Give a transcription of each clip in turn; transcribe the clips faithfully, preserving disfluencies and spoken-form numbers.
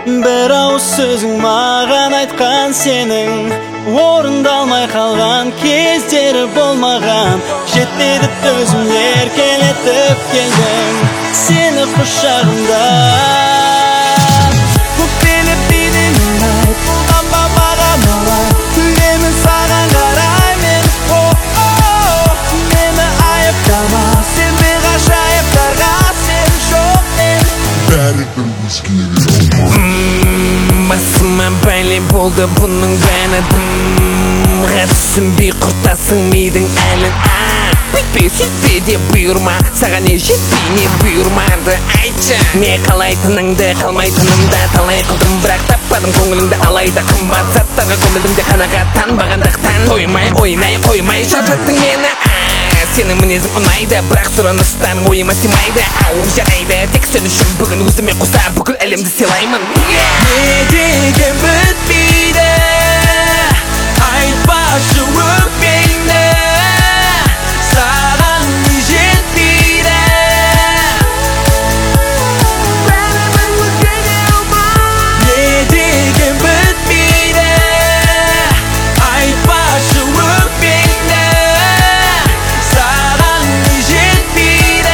Bir ауыз сөзің маған айтқан сенің орындалмай қалған кездері болмаған. Жетпеді төзім еркелетіп келдім сені құшағымда. Көкпелі биден айт болған ба маған олай, күлемін саған қарай мен. Мені айыптама, сен ғажайыптарға сен жоқ мен. Бәрібір өзгере Басыма бәле болды бұның бәрі дым. Түсінбей құртасың мидың әлін. Бүйтпе сөйтпе деп бұйырма, саған не жетпей не бұйырмады айтшы. Не қалайтыныңды қалмайтынымда талай қылдым, бірақ таппадым көңіліңді алайда. Қымбат заттарға көмілдім де қанағаттанбағандықтан тоймай ойнай қоймай шаршаттың мені. Сенің мінезің ұнайды, бірақ сұраныстан ойыма сыймайды. Ауыр жарайды, тек сен үшін бүгін өзіме қоса бүкіл әлемді сыйлаймын. Не деген бітпейді, айтпашы өкпеңді, саған не жетпейді. Не деген бітпейді, айтпашы өкпеңді, саған не жетпейді.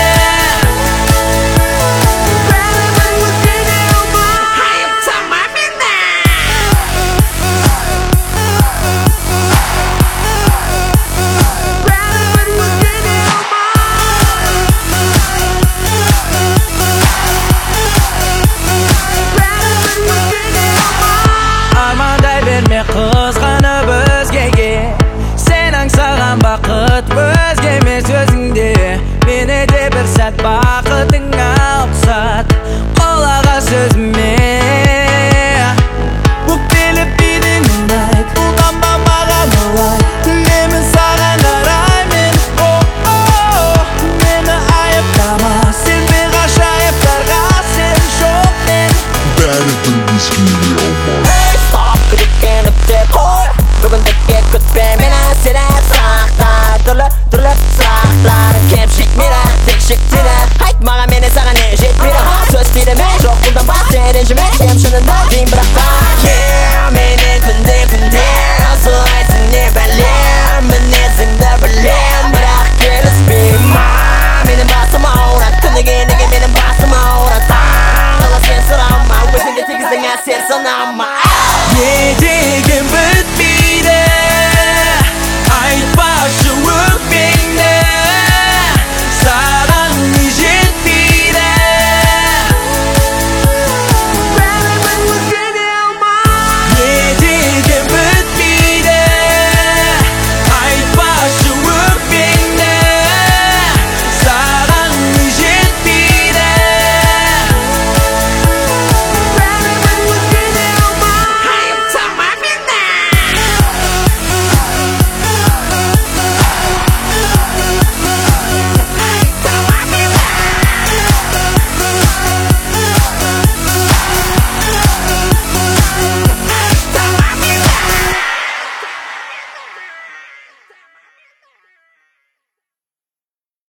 Армандай берме қызғанып өзгеге, сен аңсаған бақыт өзге емес өзіңде. Мені де бір сәт бақытыңа ұқсат, қолаға сөзіме. Өкпелі биден айт болған ба маған олай, күлемін саған қарай мен. Мені айыптама, сен ғажайыптарға сен жоқ мен. Бәрібір өзгере алмас. Күдіккеніп те қой, бүгіндікке күтпе мені. Сені сұрақтар, түрлі түрлі сұрақтарың кемшік мені, тек шектені айт маған, мені саған не жетпейді. Сөз тиді ме, жоқ бұлдан ба сен ренжіме, ем шынында дейін бірақ та. Менен күнде күнде асылайсың не бәлем, мінезіңді білем, бірақ келіспейма. Менің басым ауырады, күніге неге менің басым ауырады. Тағыла сен сұрама, өзіңде тигіздің әсер санама. Не